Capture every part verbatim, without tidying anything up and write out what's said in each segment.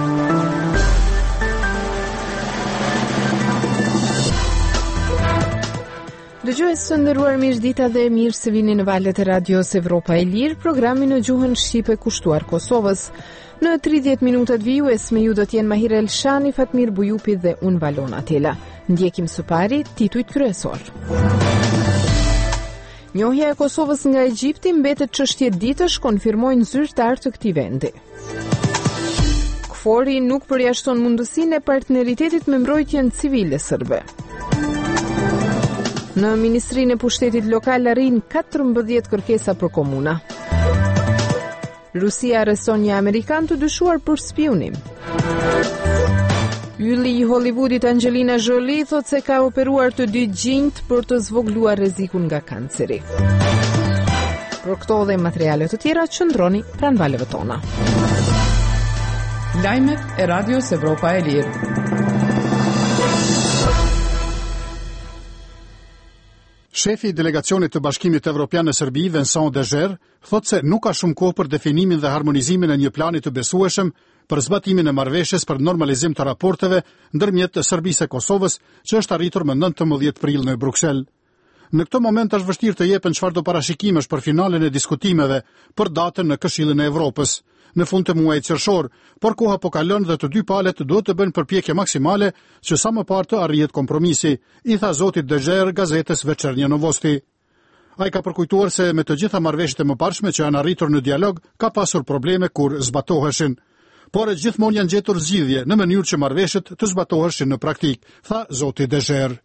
Dëgjues të nderuar, mirëdita dhe mirë se vini në valët e radios Evropa e Lirë, programi në gjuhën shqipe kushtuar Kosovës. Në tridhjetë minutat vijues me ju do t'jenë Mahir Elshani, Fatmir Bujupi dhe unë Valona Tela. Ndjekim së pari titujt kryesor. Njohja e Kosovës nga Egjipti mbetet çështje ditësh, konfirmojnë zyrtar të këtij vendi. KFOR-i nuk përjashton mundësinë e partneritetit me mbrojtjen civile serbe. Në Ministrinë e Pushtetit Lokal arrin katërmbëdhjetë kërkesa për komuna. Rusia arreston një amerikan të dyshuar për spionim. Ylli i Hollywoodit Angelina Jolie thot se ka operuar të dy gjinjt për të zvogluar rrezikun nga kanceri. Për këto dhe materiale të tjera qëndroni pranë valëve tona. Lajmet e Radios Evropa e Lirë. Shefi i delegacionit të Bashkimit Evropian në Serbi, Vincent Deger, thot se nuk ka shumë kohë për definimin dhe harmonizimin e një plani të besueshëm për zbatimin e marrëveshjes për normalizim të raporteve ndërmjet Serbisë e Kosovës, që është arritur më nëntëmbëdhjetë prill në Bruksel. Në këtë moment është vështirë të jepen çfarëdo parashikimesh për finalen e diskutimeve për datën në Këshillin e Evropës në fund të muajit qershor, por koha po kalon dhe të dy palët duhet të bëjnë përpjekje maksimale që sa më parë të arrihet kompromisi, i tha zoti Deger gazetës Večernje Novosti. Ai ka përkujtuar se me të gjitha marrëveshjet e mëparshme që janë arritur në dialog, ka pasur probleme kur zbatoheshin. Por e gjithmonë janë gjetur zgjidhje në mënyrë që marrëveshjet të zbatoheshin në praktik, tha zoti Deger.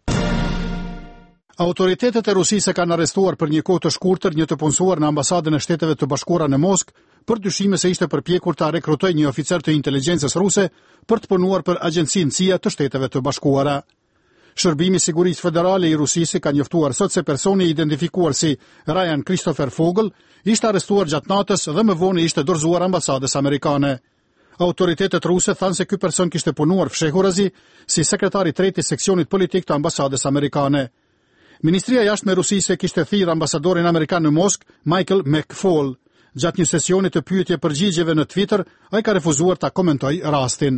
Autoritetet e Rusisë kanë arrestuar për një kohë të shkurtër një të punësuar në ambasadën e Shteteve të Bashkuara në Moskë për dyshime se ishte përpjekur ta rekrutojë një oficer të inteligjencës ruse për të punuar për agjencinë C I A të Shteteve të Bashkuara. Shërbimi i Sigurisë Federale i Rusisë ka njoftuar sot se personi i identifikuar si Ryan Christopher Fogel ishte arrestuar gjatë natës dhe më vonë ishte dorëzuar ambasadës amerikane. Autoritetet ruse thanë se ky person kishte punuar fshehurazi si sekretar i tretë i seksionit politik të ambasadës amerikane. Ministria e Jashtme e Rusisë kishte thirrë ambasadorin amerikan në Moskë, Michael McFaul. Gjatë një sesioni të pyetje përgjigjeve në Twitter, ai ka refuzuar ta komentojë rastin.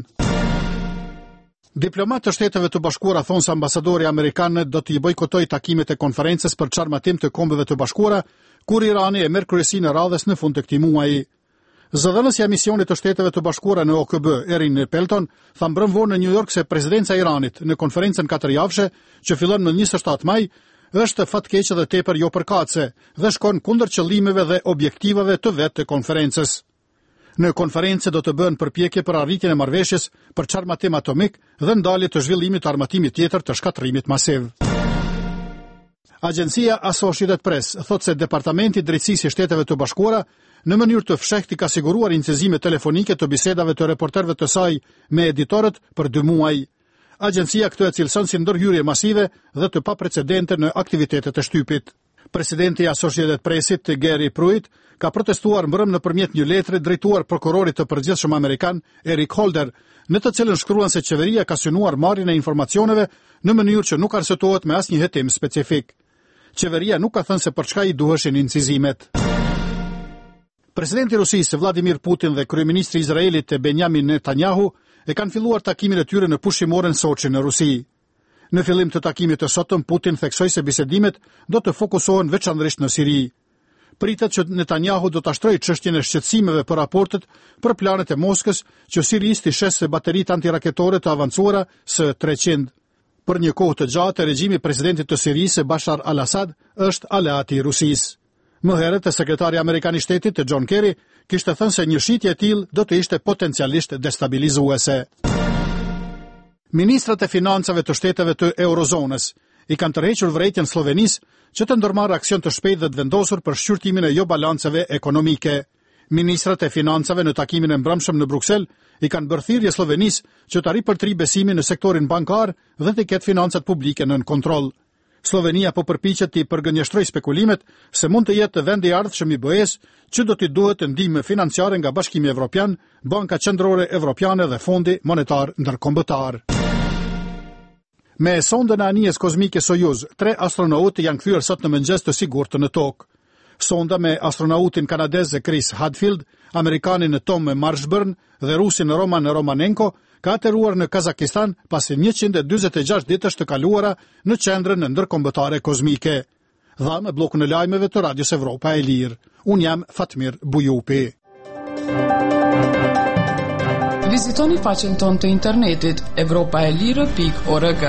Diplomatë të Shteteve të Bashkuara thonë se ambasadori amerikan do të i bojkotojë takimet e konferencës për çarmatim të Kombeve të Bashkuara, kur Irani e merr kryesinë e radhës në fund të këtij muaji. Zëdhënësja e misionit të Shteteve të Bashkuara në O K B, Erin Pelton, tha mbrëmvorë në New York se presidenca e Iranit në konferencën katërjavshme, që fillon në njëzet e shtatë maj, është fatkeqe dhe tepër jo përkatëse dhe shkon kundër qëllimeve dhe objektivave të vetë të konferencës. Në konferencë do të bëhen përpjekje për arritjen e marrëveshjes për çarmatim atomik dhe ndalje të zhvillimit të armatimit tjetër të shkatërimit masiv. Agjencia Associated Press thot se Departamenti i Drejtësisë së Shteteve të Bashkuara në mënyrë të fshehtë ka siguruar incizime telefonike të bisedave të reporterëve të saj me editorët për dy muaj. Agjencia këtë e cilëson si ndërhyrje masive dhe të paprecedente në aktivitetet e shtypit. Presidenti i Associated Pressit, Gary Pruitt, ka protestuar mbrëm nëpërmjet një letre drejtuar prokurorit të përgjithshëm amerikan, Eric Holder, në të cilën shkruan se qeveria ka synuar marrjen e informacioneve në mënyrë që nuk arsëtohet me asnjë hetim specifik. Qeveria nuk ka thënë se për çka i duheshin incizimet. Presidenti i Rusisë Vladimir Putin dhe kryeministri i Izraelit Benjamin Netanyahu e kanë filluar takimin e tyre në pushimorën Soçi në Rusi. Në fillim të takimit të sotëm, Putin theksoi se bisedimet do të fokusohen veçanërisht në Siri. Pritet që Netanyahu do ta shtrojë çështjen e shqetësimeve për raportet për planet e Moskës që Sirisë të shesë bateritë antiraketore të avancuara S treqind. Për një kohë të gjatë, regjimi i presidentit të Sirisë Bashar al-Assad është aleati i Rusisë. Më herët, sekretari amerikan i shtetit, John Kerry, kishte thënë se një shitje e tillë do të ishte potencialisht destabilizuese. Ministrat e financave të shteteve të eurozonës i kanë tërhequr vërejtjen Slovenisë që të ndërmarrë aksion të shpejtë dhe të vendosur për shqyrtimin e jo balancave ekonomike. Ministrat e financave në takimin e mbrëmshëm në Bruksel i kanë bërë thirrje Slovenisë që të ripërtrijë besimin në sektorin bankar dhe të ketë financat publike nën kontroll. Slovenia po përpiqet të përgënjeshtrojë spekulimet se mund të jetë vendi i ardhshëm i B E-s që do t'i duhet ndihmë financiare nga Bashkimi Evropian, Banka Qendrore Evropiane dhe Fondi Monetar Ndërkombëtar. Me sondën e anijes kozmike Soyuz, tre astronautë janë kthyer sot në mëngjes të sigurt në tokë. Sonda me astronautin kanadez Chris Hadfield, amerikanin Tom Marshburn dhe rusin Roman Romanenko ka ateruar në Kazakistan pasi njëqind e dyzet e gjashtë ditësh të kaluara në qendrën ndërkombëtare kozmike. Dha me blokun e lajmeve të Radios Evropa e Lirë. Unë jam Fatmir Bujupi. Vizitoni faqen tonë të internetit evropaelire pikë org.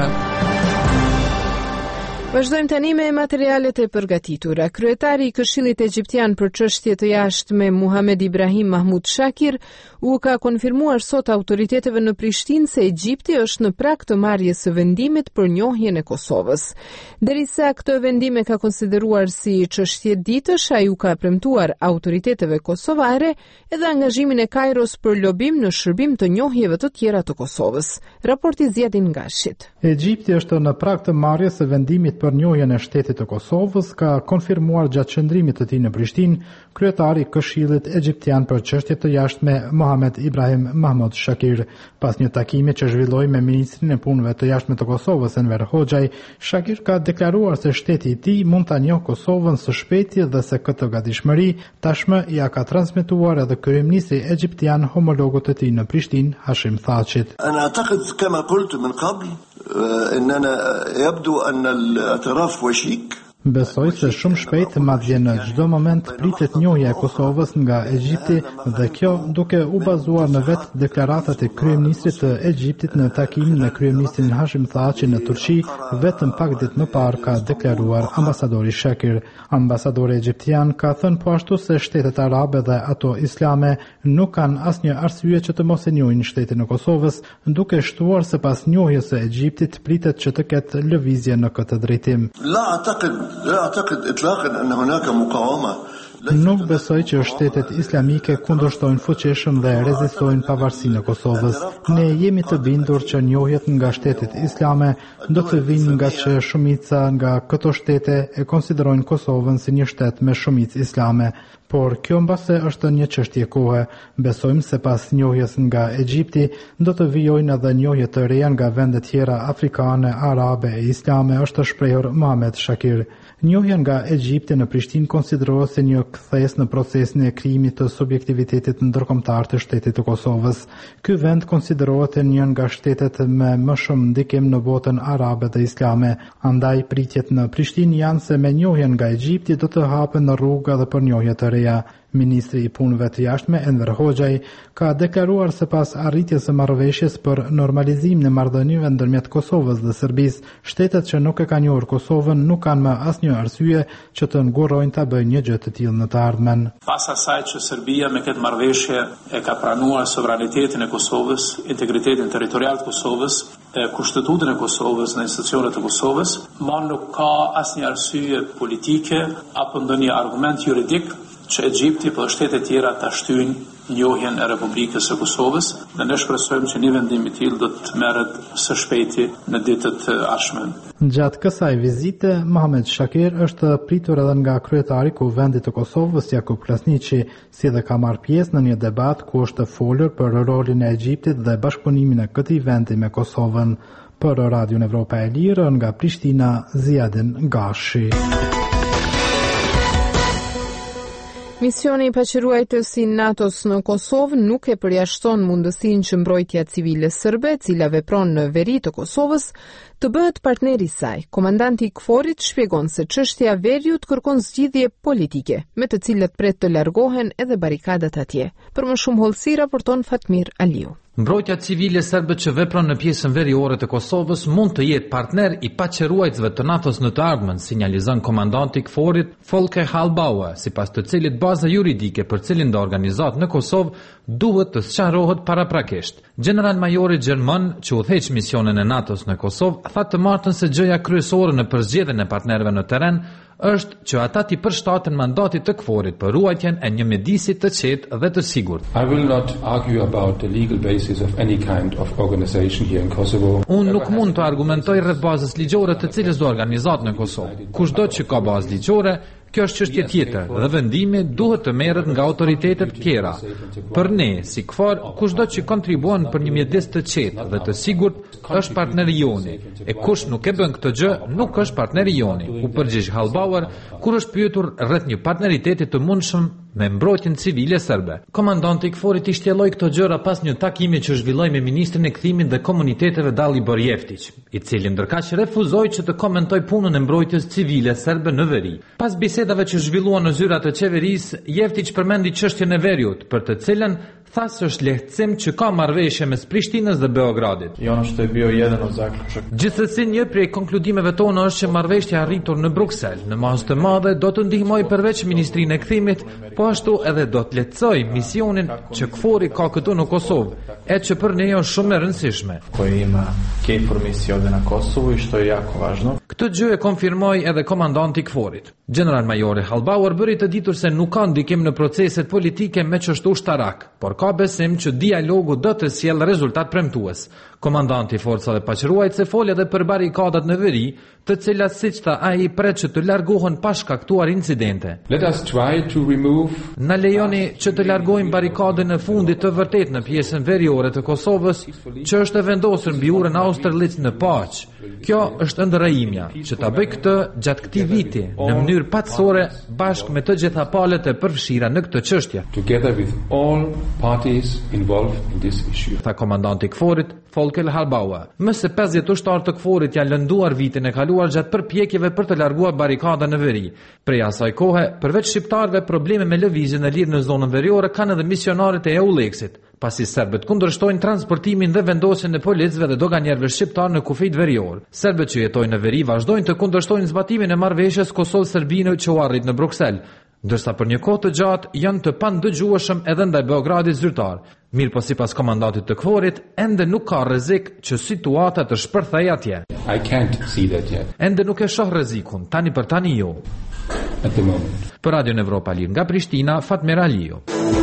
Vazhdojmë tani me materialet e përgatitura. Kryetari i Këshillit Egjiptian për çështje të jashtme Muhamed Ibrahim Mahmud Shakir u ka konfirmuar sot autoriteteve në Prishtinë se Egjipti është në prag të marrjes së vendimit për njohjen e Kosovës. Derisa këtë vendim e ka konsideruar si çështje ditësh, ai u ka premtuar autoriteteve kosovare edhe angazhimin e Kairos për lobim në shërbim të njohjeve të tjera të Kosovës. Raporti Zjadin Ngashit. Egjipti është në prag të marrjes së vendimit për njohjen e shtetit të Kosovës, ka konfirmuar gjatë qëndrimit të tij në Prishtinë kryetari i Këshillit Egjiptian për çështje të jashtme Mohamed Ibrahim Mahmud Shakir. Pas një takimi që zhvilloi me ministrin e punëve të jashtme të Kosovës Enver Hoxhaj, Shakir ka deklaruar se shteti i tij mund ta njohë Kosovën së shpejti dhe se këtë gatishmëri tashmë ja ka transmetuar edhe kryeministri egjiptian homologut të tij në Prishtinë, Hashim Thaqit. Besoj se shumë shpejt, madje në çdo moment pritet njohja e Kosovës nga Egjipti dhe kjo duke u bazuar në vetë deklaratat e kryeministrit të Egjiptit në takimin me kryeministrin Hashim Thaçi në Turqi, vetëm pak ditë më parë ka deklaruar ambasadori Shakir. Ambasadori egjiptian ka thënë po ashtu se shtetet arabe dhe ato islame nuk kanë asnjë arsye që të mos e njohin shtetin e Kosovës, duke shtuar se pas njohjes së Egjiptit pritet që të ketë lëvizje në këtë drejtim. لا أعتقد إطلاقا أن هناك مقاومة. Nuk besoj që shtetet islamike kundërshtojnë fuqishëm dhe rezistojnë pavarësinë e Kosovës. Ne jemi të bindur që njohjet nga shtetet islame do të vinë nga që shumica nga këto shtete e konsiderojnë Kosovën si një shtet me shumicë islame. Por kjo mbase është një çështje kohe. Besojmë se pas njohjes nga Egjipti do të vijojnë edhe njohje të reja nga vende tjera afrikane, arabe e islame, është shprehur Mohamed Shakir. Njohja nga Egjipti në Prishtinë konsiderohet si një kthes në procesin e krijimit të subjektivitetit ndërkombëtar të shtetit të Kosovës. Ky vend konsiderohet një nga shtetet me më shumë ndikim në botën arabe dhe islame. Andaj pritjet në Prishtinë janë se me njohjen nga Egjipti do të hapen në rrugë edhe për njohje të reja. Ministri i punëve të jashtme Enver Hoxhaj ka deklaruar se pas arritjes së marrëveshjes për normalizim në marrëdhënieve ndërmjet Kosovës dhe Serbisë, shtetet që nuk e kanë njohur Kosovën nuk kanë më asnjë arsye që të ngurrojnë ta bëjnë një gjë të tillë në të ardhmen. Pas asaj që Serbia me këtë marrëveshje e ka pranuar sovranitetin e Kosovës, integritetin territorial të Kosovës, kushtetutën e Kosovës në institucionet e Kosovës, ma nuk ka asnjë arsye politike apo ndonjë argument juridik që Egjipti për shtetet tjera ta shtyjnë njohjen e Republikës së Kosovës dhe ne shpresojmë që një vendim i tillë do të merret së shpejti në ditët e ardhshme. Gjatë kësaj vizite, Mohamed Shakir është pritur edhe nga kryetari i Kuvendit të Kosovës Jakub Krasniqi, si dhe ka marrë pjesë në një debat ku është folur për rolin e Egjiptit dhe bashkëpunimin e këtij vendi me Kosovën. Për Radion Evropa e Lirë nga Prishtina, Zjadin Ngashi. Misioni i paqëruajtës i NATO-s në Kosovë nuk e përjashton mundësinë që mbrojtja civile serbe, e cila vepron në veri të Kosovës, të bëhet partneri i saj. Komandanti i K F O R-it shpjegon se çështja e veriut kërkon zgjidhje politike, me të cilët pret të largohen edhe barikadat atje. Për më shumë hollësi raporton Fatmir Aliu. Mbrojtja civile serbe që vepron në pjesën veriore të Kosovës mund të jetë partner i paqëruajtësve të NATO-s në të ardhmen, sinjalizon komandanti i K F O R-it Folke Hallbauer, sipas të cilit baza juridike për cilin do organizat në Kosovë duhet të sqarohet paraprakisht. General majori gjerman që udhëheq misionin e NATO-s në Kosovë tha të martën se gjëja kryesore në përzgjedhjen e partnerëve në terren është që ata t'i përshtaten mandatit të K F O R-it për ruajtjen e një mjedisi të qetë dhe të sigurt. I will not argue about the legal basis of any kind of organization here in Kosovo. Unë nuk mund të argumentoj rreth bazës ligjore të cilës do organizat në Kosovë. Kushdo që ka bazë ligjore, Kjo është çështje tjetër dhe vendimi duhet të merret nga autoritetet tjera. Për ne, si K F O R, kushdo që kontribuon për një mjedis të qetë dhe të sigurt është partneri joni. E kush nuk e bën këtë gjë, nuk është partneri joni. U përgjigj Hallbauer kur është pyetur rreth një partneriteti të mundshëm me mbrojtjen civile serbe. Komandanti I K F O R-it I shtjelloi këto gjëra pas një takimi që zhvilloi me ministrin e kthimit dhe komuniteteve Dalibor Jeftić, I cili ndërkaq refuzoi që të komentoj punën e mbrojtjes civile serbe në veri. Pas bisedave që zhvilluan në zyrat të qeverisë, Jeftić përmendi çështjen e veriut, për të cilën tha se është lehtësim që ka marrëveshje mes Prishtinës dhe Beogradit. I ono što je bio jedan od zaključaka. Gjithsesi, një prej konkludimeve tona është që marrëveshja e arritur në Bruksel në masë të madhe do të ndihmojë përveç Ministrinë e Kthimit, po ashtu edhe do të lehtësojë misionin që K F O R-i ka këtu në Kosovë, e që për ne është shumë e rëndësishme. Koji ima K F O R misiju ovdje na Kosovu I što je jako važno. Këtë gjë e konfirmoi edhe komandanti I K F O R-it. Generalmajori Hallbauer bëri të ditur se nuk ka ndikim në proceset politike me çështje ushtarak, por ka besim që dialogu do të sjellë rezultat premtues. Komandanti I forcave paqëruajtëse foli edhe për barikadat në veri, të cilat siç tha ai pret që të largohen pa shkaktuar incidente. Let us try to remove Na lejoni që të largojmë barikadën në fundit të vërtet në pjesën veriore të Kosovës, që është e vendosur mbi urën Austerlitz në paqë. Kjo është ëndërra imja, që ta bëj këtë gjatë këtij viti në mënyrë patësore bashkë me të gjitha palët e përfshira në këtë çështje. together with all parties involved in this issue. Tha komandanti I K F O R-it Folke Hallbauer. Më se pesëdhjetë ushtarë të K F O R-it janë lënduar vitin e kaluar gjatë përpjekjeve për të larguar barikada në veri. Prej asaj kohe, përveç shqiptarëve, probleme me lëvizjen e lirë në zonën veriore kanë edhe misionarët e EULEX-it, pasi serbët kundërshtojnë transportimin dhe vendosjen e policëve dhe doganjerëve shqiptar në kufijt verior. Serbët që jetojnë në veri vazhdojnë të kundërshtojnë zbatimin e marrëveshjes Kosovë-Serbine që u arrit në Bruksel, ndërsa për një kohë të gjatë janë të pandëgjueshëm edhe ndaj Beogradit zyrtar. Mirë po sipas komandantit të K F O R-it, ende nuk ka rrezik që situata të shpërthejë atje. I can't see that yet. Ende nuk e shoh rrezikun, tani për tani jo. At the moment. Për Radio Evropa Lir nga Prishtina, Fatmir Aliu.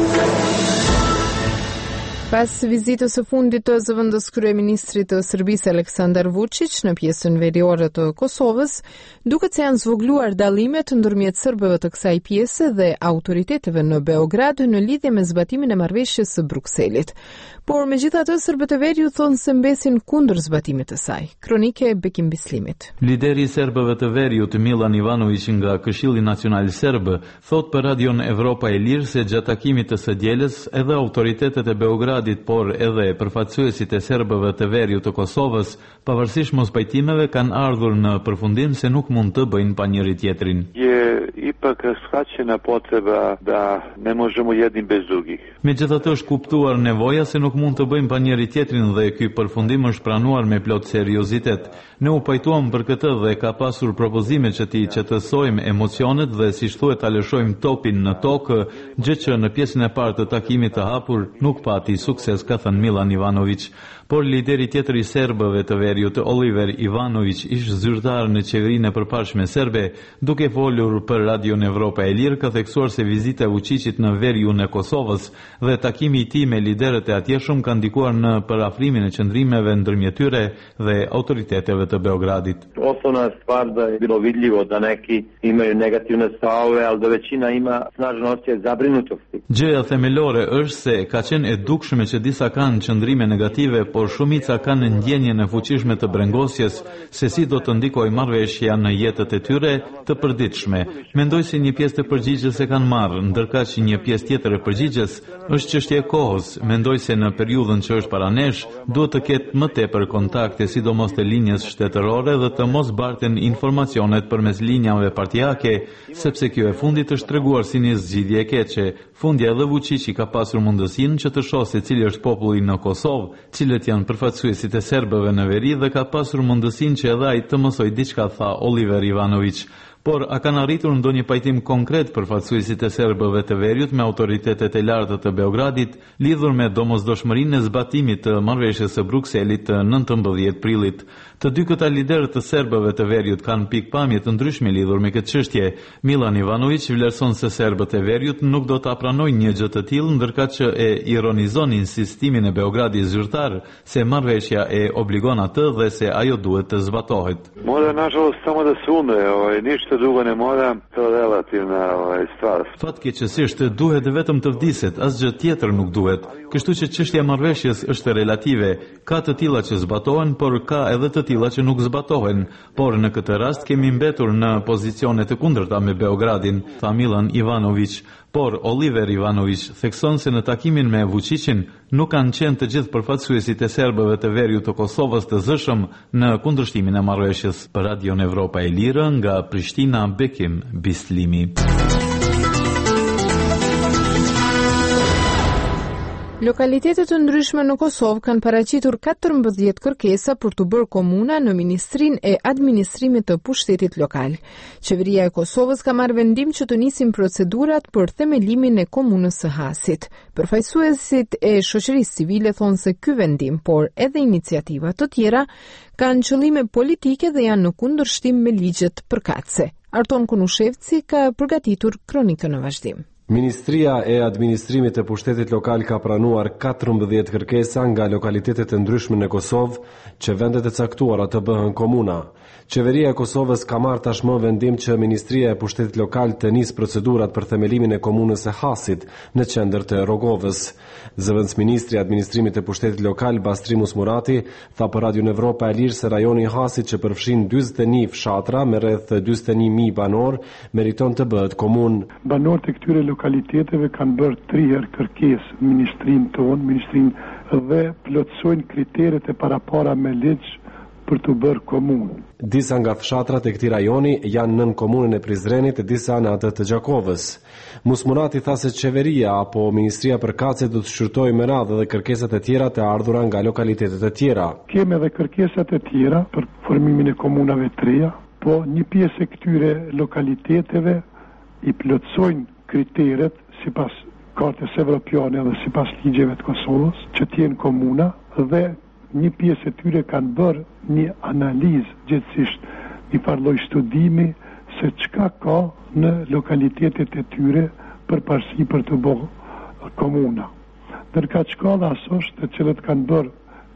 Pas vizitës së fundit të zëvendës kryeministrit të Serbisë Aleksandar Vučić në pjesën veriore të Kosovës, duket se janë zvogluar dallimet ndërmjet serbëve të kësaj pjese dhe autoriteteve në Beograd në lidhje me zbatimin e marrëveshjes së Brukselit. Por megjithatë, serbët e veriut thonë se mbesin kundër zbatimit të saj. Kronike Bekim Bislimit. Lideri i serbëve të veriut Milan Ivanović nga Këshilli Nacional Serb thot për Radion Evropa e Lirë se gjatë takimit të së dielës edhe autoritetet e Beogradit, por edhe përfaqësuesit e serbëve të veriut të Kosovës, pavarësisht mos pajtimeve, kanë ardhur në përfundim se nuk mund të bëjnë pa njëri tjetrin. Je ipak shkaćena potreba da ne možemo jedni bez drugih. Megjithatë është kuptuar nevoja se nuk mund të bëjmë pa njëri tjetrin dhe ky përfundim është pranuar me plot seriozitet. Ne u pajtuam për këtë dhe ka pasur propozime që ti qetësojmë emocionet dhe si thuhet ta lëshojmë topin në tokë, gjë që në pjesën e parë të takimit të hapur nuk pati sukses, ka thënë Milan Ivanović. Por lideri tjetër i serbëve të veriut, Oliver Ivanović, ish zyrtar në qeverinë e përparshme serbe, duke folur për Radion Evropa e Lirë, ka theksuar se vizita e Vučićit në veriun e Kosovës dhe takimi i tij me liderët e atjeshëm ka ndikuar në përafrimin e qëndrimeve ndërmjet tyre dhe autoriteteve të Beogradit. Osnovna stvar da je bilo vidljivo da neki imaju negativne stavove, ali da većina ima snažan osjećaj zabrinutosti. Gjëja themelore është se ka qenë e dukshme që disa kanë qëndrime negative, por shumica kanë ndjenjen e fuqishme të brengosjes se si do të ndikojë marrëveshja në jetët e tyre të përditshme. Mendoj se një pjesë të përgjigjes e kanë marrë, ndërkaq që një pjesë tjetër e përgjigjes është çështje e kohës. Mendoj se në periudhën që është para nesh duhet të ketë më tepër kontakte, sidomos të linjës shtetërore dhe të mos barten informacionet përmes linjave partijake, sepse kjo e fundit është treguar si një zgjidhje e keqe. Fundja edhe Vučići ka pasur mundësinë që të shohë se cili është populli në Kosovë, cilët janë përfaqësuesit e serbëve në veri dhe ka pasur mundësinë që edhe ai të mësojë diçka, tha Oliver Ivanović. Por a kanë arritur ndonjë pajtim konkret përfaqësuesit e serbëve të veriut me autoritetet e larta të Beogradit lidhur me domosdoshmërinë e zbatimit të marrëveshjes së Brukselit të nëntëmbëdhjetë prillit? Të dy këta liderët të serbëve të veriut kanë pikpamje të ndryshme lidhur me këtë çështje. Milan Ivanović vlerëson se serbët e veriut nuk do ta pranojnë një gjë të tillë, ndërkaq që e ironizon insistimin e Beogradit zyrtar se marrëveshja e obligon atë dhe se ajo duhet të zbatohet. Mora nažalost samo da se umre, ovaj ništa se dugo ne mora, to je relativna ovaj, stvar. Fatkeqësisht duhet vetëm të vdiset, asgjë tjetër nuk duhet. Kështu që çështja e marrëveshjes është relative. Ka të tilla që zbatohen, por ka edhe të tilla që nuk zbatohen. Por në këtë rast kemi mbetur në pozicione të kundërta me Beogradin, tha Milan Ivanović. Por Oliver Ivanović thekson se në takimin me Vučićin nuk kanë qenë të gjithë përfaqësuesit e serbëve të veriut të Kosovës të zëshëm në kundërshtimin e marrëveshjes. Për Radion Evropa e Lirë nga Prishtina, Bekim Bislimi. Lokalitetet të ndryshme në Kosovë kanë paraqitur katërmbëdhjetë kërkesa për të bërë komuna në Ministrinë e Administrimit të Pushtetit Lokal. Qeveria e Kosovës ka marrë vendim që të nisin procedurat për themelimin e komunës së Hasit. Përfaqësuesit e shoqërisë civile thonë se ky vendim, por edhe iniciativa të tjera, kanë qëllime politike dhe janë në kundërshtim me ligjet përkatëse. Arton Kunushevci ka përgatitur kronikën në vazhdim. Ministria e Administrimit të Pushtetit Lokal ka pranuar katërmbëdhjetë kërkesa nga lokalitetet e ndryshme në Kosovë që vendet e caktuara të bëhen komuna. Qeveria e Kosovës ka marrë tashmë vendim që Ministria e Pushtetit Lokal të nisë procedurat për themelimin e komunës së Hasit në qendër të Rogovës. Zëvendësministri i Administrimit të Pushtetit Lokal Bastrimus Murati tha për Radio Evropa e Lirë se rajoni i Hasit që përfshin dyzet e një fshatra me rreth dyzet e një mijë banor meriton të bëhet komunë. Banorët e këtyre lokaliteteve kanë bërë tri herë kërkesë në ministrinë tonë, ministrinë dhe plotësojnë kriteret e parapara me ligj për të bërë komunë. Disa nga fshatrat e këtij rajoni janë nën komunën e Prizrenit e disa në atë të Gjakovës. Musmurati tha se qeveria apo Ministria përkatëse do të shqyrtojë me radhë edhe kërkesat e tjera të ardhura nga lokalitetet e tjera. Kemi edhe kërkesat e tjera për formimin e komunave të reja, po një pjesë e këtyre lokaliteteve i plotësojnë kriteret sipas kartës evropiane dhe sipas ligjeve të Kosovës që të jenë komuna dhe një pjesë e tyre kanë bërë një analizë gjithësisht, një farloj studimi se çka ka në lokalitetet e tyre për parësi për të bërë komuna. Ndërka shkalla është të cilët kanë bërë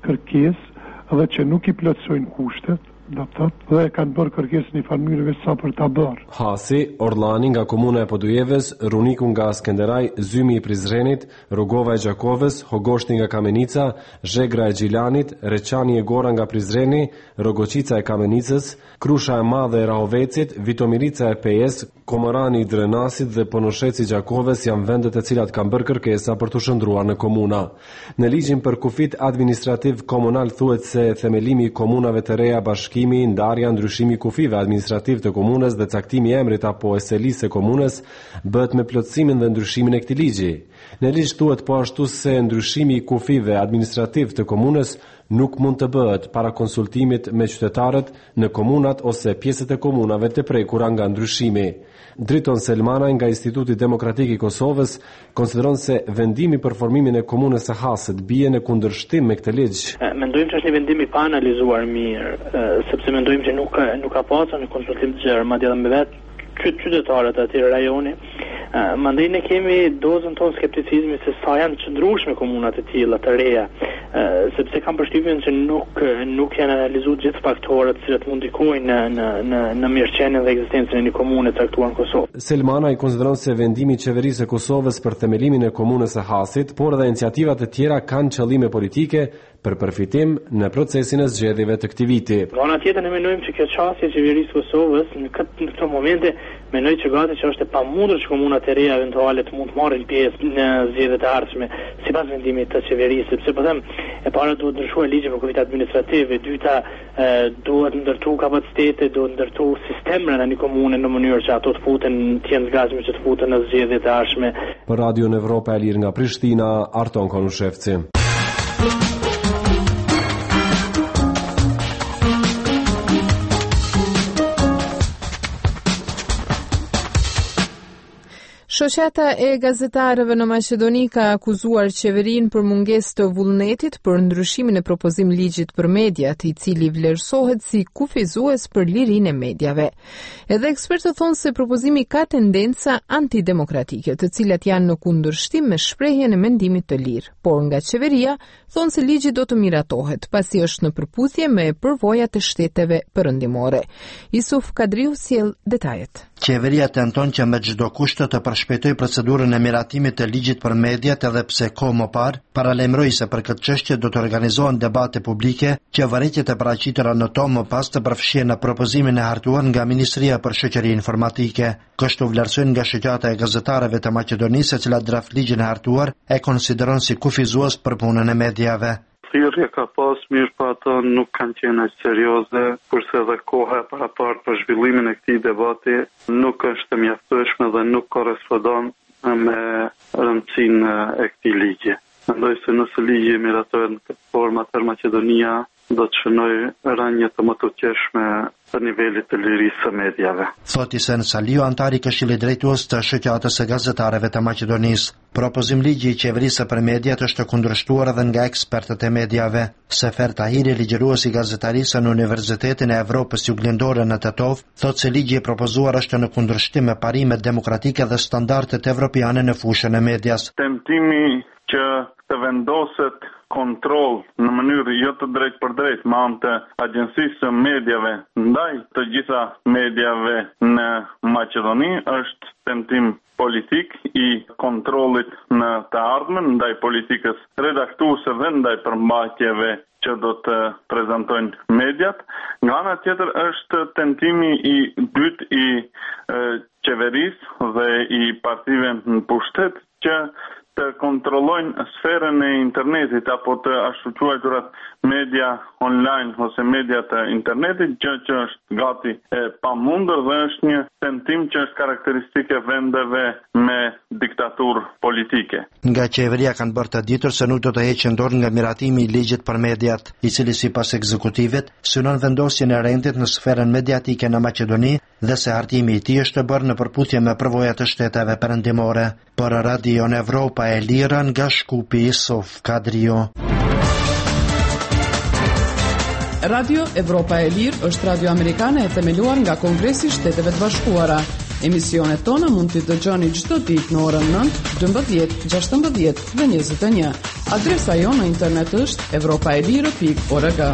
kërkesë dhe që nuk i plotësojnë kushtet, do të thotë, dhe kanë bërë kërkesë në farmyrëve sa për ta bërë. Hasi, Orllani nga komuna e Podujevës, Runiku nga Skenderaj, Zymi i Prizrenit, Rogova e Gjakovës, Hogoshti nga Kamenica, Zhegra e Gjilanit, Reçani e Gora nga Prizreni, Rogoqica e Kamenicës, Krusha e Madhe e Rahovecit, Vitomirica e Pejes, Komorani i Drenasit dhe Ponosheci i Gjakovës janë vendet e cilat kanë bërë kërkesa për të shndruar në komuna. Në ligjin për kufit administrativ komunal thuhet se themelimi i komunave të reja bashkimi, ndarja, ndryshimi kufive administrativ të komunës dhe caktimi i emrit apo eselisë së komunës bëhet me plotësimin dhe ndryshimin e këtij ligji. Në ligj thuhet po ashtu se ndryshimi i kufive administrativ të komunës nuk mund të bëhet para konsultimit me qytetarët në komunat ose pjesët e komunave të prekura nga ndryshimi. Driton Selmanaj nga Instituti Demokratik i Kosovës konsideron se vendimi për formimin e komunës së Hasit bie në kundërshtim me këtë ligj. Mendojmë që është një vendim i pa analizuar mirë, sepse mendojmë që nuk ka nuk ka pasur një konsultim të gjerë, madje edhe me vetë qytetarët e atij rajoni. Mandej ne kemi dozën tonë skepticizmi se sa janë qëndrueshme komunat e tilla të reja, sepse kam përshtypjen që nuk nuk janë analizuar gjithë faktorët që mund ndikojnë në në në në mirëqenien dhe ekzistencën e një komune të caktuar në Kosovë. Selmana i konsideron se vendimi i qeverisë së Kosovës për themelimin e komunës së Hasit, por edhe iniciativat e tjera kanë qëllime politike për përfitim në procesin e zgjedhjeve të këtij viti. Nga ana tjetër ne mendojmë që kjo çështje e qeverisë së Kosovës në këtë në këto momente mendoj që gati që është e pamundur që komunat e reja eventuale të mund të marrin pjesë në zgjedhjet e ardhshme sipas vendimit të qeverisë, sepse po them e para duhet ndryshuar ligji për kufit administrativ, e dyta duhet ndërtu kapacitete, duhet ndërtu sisteme në një komune në mënyrë që ato të futen të jenë zgjashme që të futen në zgjedhjet e ardhshme. Për Radio Evropa e Lirë nga Prishtina, Arton Konushevci. Shoqata e gazetarëve në Maqedoni ka akuzuar qeverinë për mungesë të vullnetit për ndryshimin e propozim ligjit për mediat, i cili vlerësohet si kufizues për lirinë e mediave. Edhe ekspertët thonë se propozimi ka tendenca antidemokratike, të cilat janë në kundërshtim me shprehjen e mendimit të lirë, por nga qeveria thonë se ligji do të miratohet, pasi është në përputhje me përvojat e shteteve perëndimore. Isuf Kadriu sjell detajet. Qeveria tenton që me çdo kusht të përshpejtoj procedurën e miratimit të ligjit për mediat, edhe pse kohë më parë paralajmëroi se për këtë çështje do të organizohen debate publike që vërejtjet e paraqitura në to më pas të përfshihen në propozimin e hartuar nga Ministria për Shoqëri Informatike. Kështu vlerësojnë nga Shoqata e Gazetarëve të Maqedonisë, e cila draft ligjin e hartuar e konsideron si kufizues për punën e mediave. Thirrja ka pas, mirë pa ato nuk kanë qenë aq serioze, kurse edhe koha e parapart për zhvillimin e këtij debati nuk është e mjaftueshme dhe nuk korrespondon me rëndësinë e këtij ligji. Mendoj se nëse ligji miratohet në këtë formë, atëherë Maqedonia do të shënojë rënje të më të qeshme të nivelit të lirisë së mediave. Thot Isen Saliu, antari Këshillit Drejtues të Shoqatës së Gazetarëve të Maqedonisë. Propozim ligji i qeverisë për mediat është kundërshtuar edhe nga ekspertët e mediave. Sefer Tahiri, ligjërues i gazetarisë në Universitetin e Evropës Juglindore në Tetov, thot se ligji i propozuar është në kundërshtim me parimet demokratike dhe standardet evropiane në fushën e medias. Tentimi që të vendoset kontroll në mënyrë jo të drejt për drejt me anë të Agjencisë së Mediave ndaj të gjitha mediave në Maqedoni është tentim politik i kontrollit në të ardhmen ndaj politikës redaktuese dhe ndaj përmbajtjeve që do të prezantojnë mediat. Nga ana tjetër është tentimi i dytë i e, qeverisë dhe i partive në pushtet që të kontrollojnë sferën e internetit apo të ashtu quajturat media online ose media të internetit, gjë që është gati e pamundur dhe është një tentim që është karakteristike vendeve me diktaturë politike. Nga qeveria kanë bërë të ditur se nuk do të heqin dorë nga miratimi i ligjit për mediat, i cili sipas ekzekutivit synon vendosjen e rendit në sferën mediatike në Maqedoni dhe se hartimi i tij është bërë në përputhje me përvojat e shteteve perëndimore. Për Radio Evropa e Lira nga Shkupi, Isuf Kadriu. Radio Evropa e Lirë është radio amerikane e themeluar nga Kongresi i Shteteve të Bashkuara. Emisionet tona mund t'i dëgjoni çdo ditë në orën nëntë, dymbëdhjetë, gjashtëmbëdhjetë dhe njëzet e një. Adresa jonë në internet është evropaelire pikë org.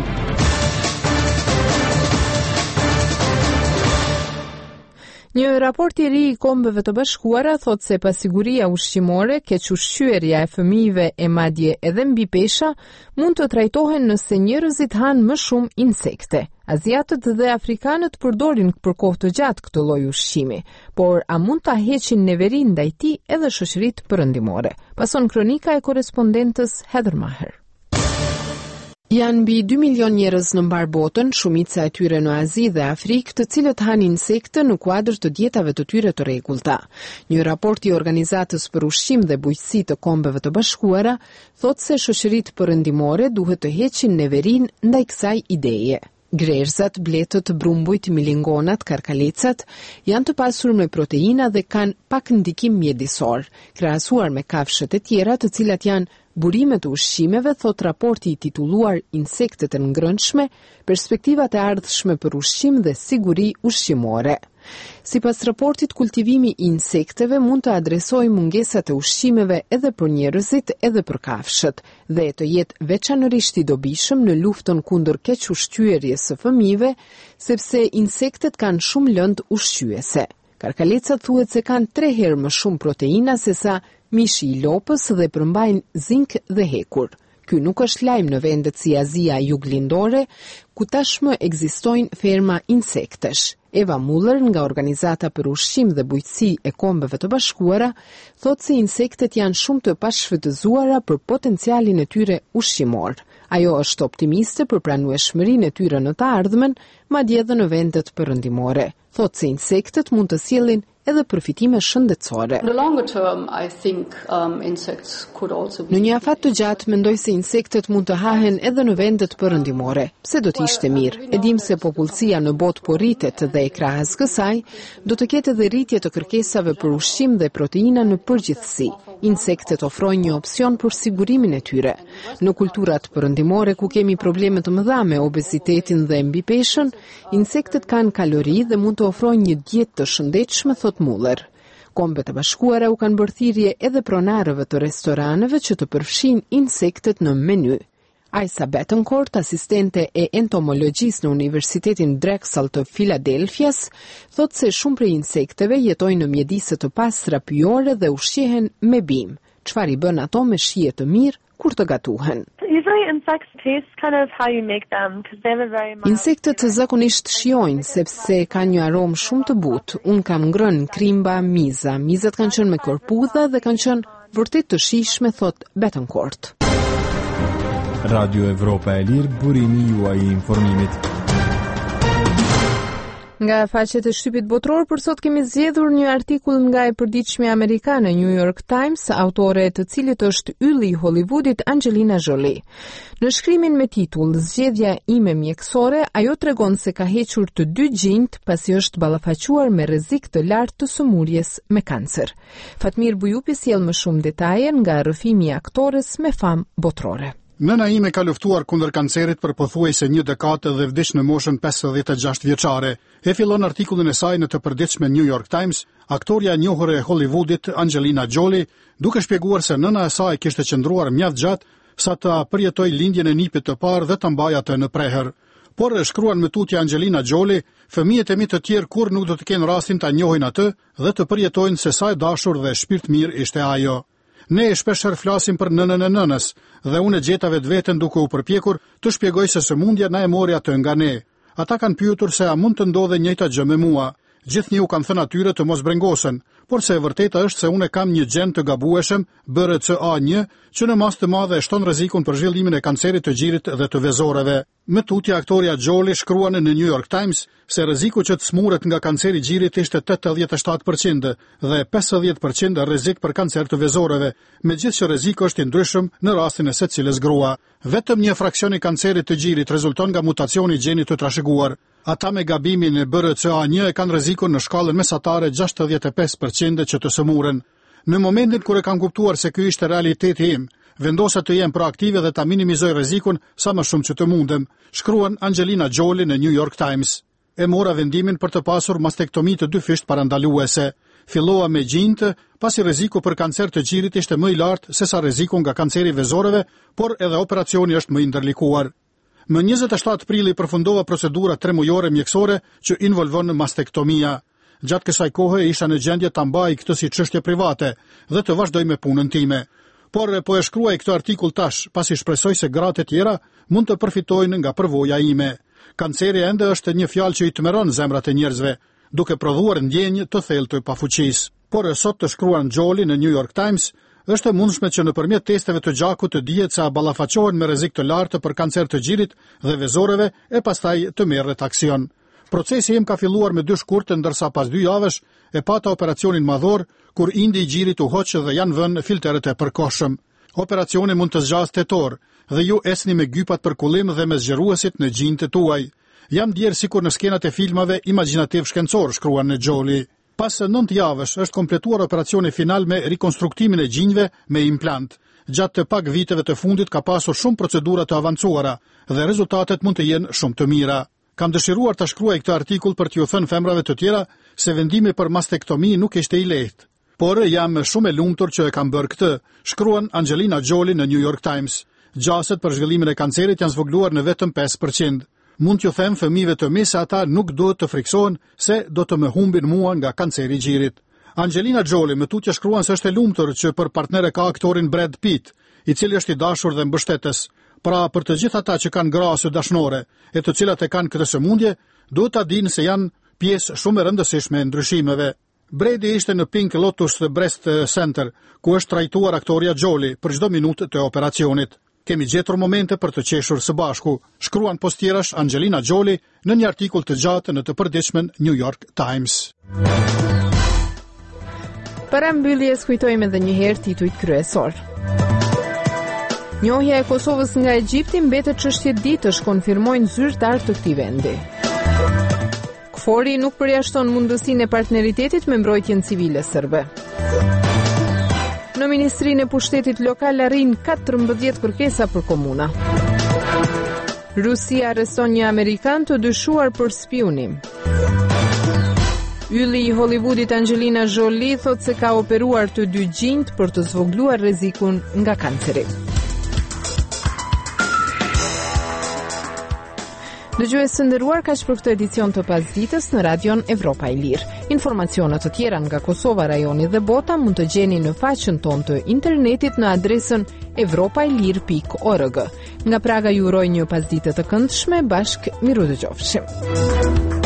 Një raport i ri i Kombeve të Bashkuara thot se pasiguria ushqimore, kequshqyerja e fëmijëve e madje edhe mbi pesha mund të trajtohen nëse njerëzit hanë më shumë insekte. Aziatët dhe afrikanët përdorin për kohë të gjatë këtë lloj ushqimi, por a mund ta heqin neverin ndaj tij edhe shoqëritë perëndimore? Pason kronika e korrespondentës Heather Maher. Janë mbi dy milion njerëz në mbar botën, shumica e tyre në Azi dhe Afrikë, të cilët hanë insekte në kuadër të dietave të tyre të rregullta. Një raport i Organizatës për Ushqim dhe Bujqësi të Kombeve të Bashkuara thotë se shoqëritë perëndimore duhet të heqin neverin ndaj kësaj ideje. Grerzat, bletët, brumbujt, milingonat, karkalecat janë të pasur me proteina dhe kanë pak ndikim mjedisor, krahasuar me kafshët e tjera të cilat janë burimet të ushqimeve, thot raporti i titulluar Insektet e ngrënshme, perspektivat e ardhshme për ushqim dhe siguri ushqimore. Sipas raportit, kultivimi i insekteve mund të adresojë mungesat e ushqimeve edhe për njerëzit edhe për kafshët dhe të jetë veçanërisht i dobishëm në luftën kundër kequshqyerjes së fëmijëve, sepse insektet kanë shumë lëndë ushqyese. Karkalecat thuhet se kanë tre herë më shumë proteina se sa mishi i lopës dhe përmbajnë zink dhe hekur. Ky nuk është lajm në vendet si Azia Juglindore, ku tashmë ekzistojnë ferma insektesh. Eva Muller nga Organizata për Ushqim dhe Bujqësi e Kombeve të Bashkuara thotë se insektet janë shumë të pashfrytëzuara për potencialin e tyre ushqimor. Ajo është optimiste për pranueshmërinë e tyre në të ardhmen, madje edhe në vendet perëndimore. thotë se insektet mund të sjellin edhe përfitime shëndetësore. Në një afat të gjatë, mendoj se insektet mund të hahen edhe në vendet perëndimore. Pse do të ishte mirë? E dim se popullsia në botë po rritet dhe e krahas kësaj, do të ketë edhe rritje të kërkesave për ushqim dhe proteina në përgjithësi. Insektet ofrojnë një opsion për sigurimin e tyre. Në kulturat perëndimore ku kemi probleme të mëdha me obezitetin dhe mbipeshën, insektet kanë kalori dhe mund të ofrojnë një dietë të shëndetshme, thot Muller. Kombet e Bashkuara u kanë bërë thirrje edhe pronarëve të restoraneve që të përfshin insektet në menu. Aisa Betancourt, asistente e entomologjisë në Universitetin Drexel të Filadelfias, thotë se shumë prej insekteve jetojnë në mjedise të pastra pyjore dhe ushqehen me bim, çfarë i bën ato me shije të mirë kur të gatuhen. Insektet zakonisht shijojnë sepse kanë një aromë shumë të butë. Unë kam ngrënë krimba, miza. Mizat kanë qenë me korpudha dhe kanë qenë vërtet të shijshme, thot Betancourt. Radio Evropa e Lirë, burimi juaj i informimit. Nga faqet e shtypit botror, për sot kemi zgjedhur një artikull nga e përditshme amerikane New York Times, autore të cilit është ylli i Hollywoodit Angelina Jolie. Në shkrimin me titull Zgjedhja ime mjekësore, ajo tregon se ka hequr të dy gjinjt pasi është ballafaquar me rrezik të lartë të sëmurjes me kancer. Fatmir Bujupi sjell më shumë detaje nga rrëfimi i aktores me famë botrore. Nëna ime ka luftuar kundër kancerit për pothuajse një dekadë dhe vdiq në moshën pesëdhjetë e gjashtë vjeçare. E fillon artikullin e saj në të përditshme New York Times, aktoria e njohur e Hollywoodit Angelina Jolie, duke shpjeguar se nëna e saj kishte qëndruar mjaft gjatë sa të përjetoj lindjen e nipit të parë dhe të mbajë atë në preher. Por shkruan me tutje Angelina Jolie, fëmijët e mi të tjerë kur nuk do të kenë rastin ta njohin atë dhe të përjetojnë se sa e dashur dhe shpirt mirë ishte ajo. Ne e shpeshherë flasim për nënën e nënës dhe unë e gjeta vetveten duke u përpjekur të shpjegoj se sëmundja na e mori atë nga ne. Ata kanë pyetur se a mund të ndodhe njëjta gjë me mua. Gjithnjë u kanë thënë atyre të mos brengosen, por se e vërteta është se unë kam një gjen të gabueshëm, B R C A një, që në mas të madhe e shton rrezikun për zhvillimin e kancerit të gjirit dhe të vezoreve. Me tutje aktoria Jolie shkruan në New York Times se rreziku që të smuret nga kanceri i gjirit ishte tetëdhjetë e shtatë përqind dhe pesëdhjetë përqind rrezik për kancer të vezoreve, megjithëse që rreziku është i ndryshëm në rastin e secilës grua. Vetëm një fraksion i kancerit të gjirit rezulton nga mutacioni i gjenit të trashëguar. Ata me gabimin e B R C A një e kanë rrezikun në shkallën mesatare gjashtëdhjetë e pesë përqind që të sëmuren. Në momentin kur e kam kuptuar se ky ishte realiteti im, vendosa të jem proaktive dhe ta minimizoj rrezikun sa më shumë që të mundem, shkruan Angelina Jolie në New York Times. E mora vendimin për të pasur mastektomi të dyfisht parandaluese. Fillova me gjinjtë, pasi rreziku për kancer të gjirit ishte më i lartë se sa rreziku nga kanceri i vezoreve, por edhe operacioni është më i ndërlikuar. Më njëzet e shtatë prilli përfundova procedura tremujore mjekësore që involvon mastektomia. Gjatë kësaj kohe isha në gjendje ta mbaj këtë si çështje private dhe të vazhdoj me punën time. Por po e shkruaj këtë artikull tash, pasi shpresoj se gratë e tjera mund të përfitojnë nga përvoja ime. Kanceri ende është një fjalë që i tmerron zemrat e njerëzve, duke prodhuar ndjenjë të thellë të pafuqisë. Por sot të shkruan Jolie në New York Times, është e mundshme që nëpërmjet testeve të gjakut të dihet se a ballafaqohen me rrezik të lartë për kancer të gjirit dhe vezoreve e pastaj të merret aksion. Procesi im ka filluar me dy shkurtë, ndërsa pas dy javësh e pata operacionin madhor, kur indi i gjirit u hoq dhe janë vënë filteret e përkohshëm. Operacioni mund të zgjasë tetor dhe ju esni me gypat për kullim dhe me zgjeruesit në gjinjtë tuaj. Jam djerë sikur në skenat e filmave imaginativ shkencor, shkruan në Jolie. Pas nëntë javësh është kompletuar operacioni final me rikonstruktimin e gjinjve me implant. Gjatë të pak viteve të fundit ka pasur shumë procedura të avancuara dhe rezultatet mund të jenë shumë të mira. Kam dëshiruar të shkruaj këtë artikull për t'ju thënë femrave të tjera se vendimi për mastektomi nuk ishte i lehtë. Por jam shumë e lumtur që e kam bërë këtë, shkruan Angelina Jolie në New York Times. Gjaset për zhvillimin e kancerit janë zvogluar në vetëm pesë përqind. Mund t'ju them fëmijëve të mi se ata nuk duhet të friksohen se do të më humbin mua nga kanceri i gjirit. Angelina Jolie më tutje shkruan se është e lumtur që për partnere ka aktorin Brad Pitt, i cili është i dashur dhe mbështetës. Pra për të gjithë ata që kanë grasë dashnore e të cilat e kanë këtë sëmundje, duhet ta dinë se janë pjesë shumë e rëndësishme e ndryshimeve. Brady ishte në Pink Lotus Breast Center, ku është trajtuar aktoria Jolie për çdo minutë të operacionit. Kemi gjetur momente për të qeshur së bashku, shkruan postierash Angelina Jolie në një artikull të gjatë në të përditshmen New York Times. Para mbylljes kujtojmë edhe një herë titujt kryesor. Njohja e Kosovës nga Egjipti mbetet çështje ditësh, konfirmojnë zyrtar të këtij vendi. Kfori nuk përjashton mundësinë e partneritetit me mbrojtjen civile serbe. Në Ministrinë e Pushtetit Lokal arrin katërmbëdhjetë kërkesa për komuna. Rusia arreston një amerikan të dyshuar për spionim. Ylli i Hollywoodit Angelina Jolie thot se ka operuar të dy gjinjt për të zvogluar rrezikun nga kanceri. Dëgjues të nderuar, kaq për këtë edicion të pasdites në Radion Evropa e Lirë. Informacione të tjera nga Kosova, rajoni dhe bota mund të gjeni në faqen tonë të internetit në adresën evropailir pikë org. Nga Praga ju uroj një pasdite të këndshme, bashkë miru dëgjofshim.